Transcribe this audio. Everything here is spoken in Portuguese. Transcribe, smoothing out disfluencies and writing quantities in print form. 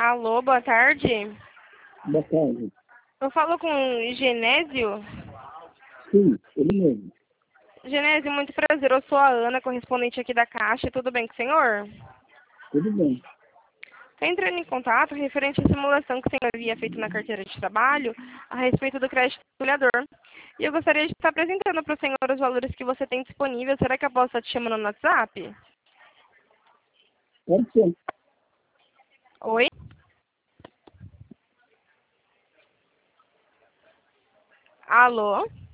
Alô, boa tarde. Boa tarde. Eu falo com o Genésio. Sim, ele mesmo. Genésio, muito prazer. Eu sou a Ana, correspondente aqui da Caixa. Tudo bem com o senhor? Tudo bem. Estou entrando em contato referente à simulação que o senhor havia feito na carteira de trabalho a respeito do crédito empregador. E eu gostaria de estar apresentando para o senhor os valores que você tem disponível. Será que eu posso estar te chamando no WhatsApp? Pode ser. Oi? Alô?